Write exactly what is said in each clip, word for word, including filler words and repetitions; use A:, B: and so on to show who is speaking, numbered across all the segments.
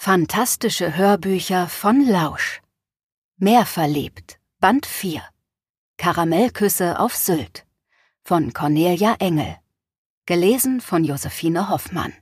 A: Fantastische Hörbücher von Lausch. Mehr verliebt, Band vier. Karamellküsse auf Sylt von Cornelia Engel. Gelesen von Josephine Hoffmann.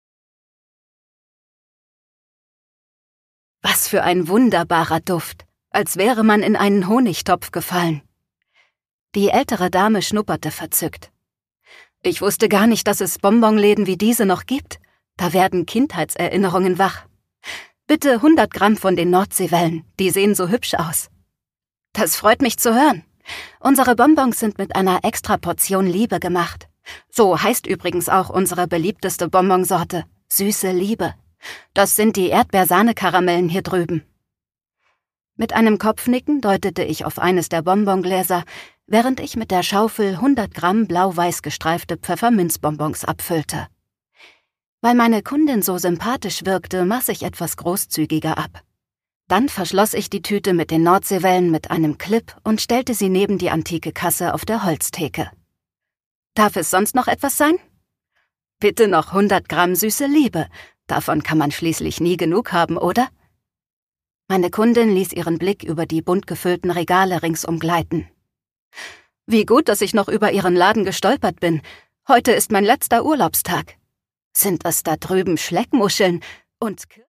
A: Was für ein wunderbarer Duft, als wäre man in einen Honigtopf gefallen. Die ältere Dame schnupperte verzückt. Ich wusste gar nicht, dass es Bonbonläden wie diese noch gibt. Da werden Kindheitserinnerungen wach. Bitte hundert Gramm von den Nordseewellen, die sehen so hübsch aus. Das freut mich zu hören. Unsere Bonbons sind mit einer Extraportion Liebe gemacht. So heißt übrigens auch unsere beliebteste Bonbonsorte, süße Liebe. Das sind die Erdbeersahne-Karamellen hier drüben. Mit einem Kopfnicken deutete ich auf eines der Bonbongläser, während ich mit der Schaufel hundert Gramm blau-weiß gestreifte Pfefferminzbonbons abfüllte. Weil meine Kundin so sympathisch wirkte, maß ich etwas großzügiger ab. Dann verschloss ich die Tüte mit den Nordseewellen mit einem Clip und stellte sie neben die antike Kasse auf der Holztheke. Darf es sonst noch etwas sein? Bitte noch hundert Gramm süße Liebe. Davon kann man schließlich nie genug haben, oder? Meine Kundin ließ ihren Blick über die bunt gefüllten Regale ringsum gleiten. Wie gut, dass ich noch über Ihren Laden gestolpert bin. Heute ist mein letzter Urlaubstag. Sind das da drüben Schleckmuscheln und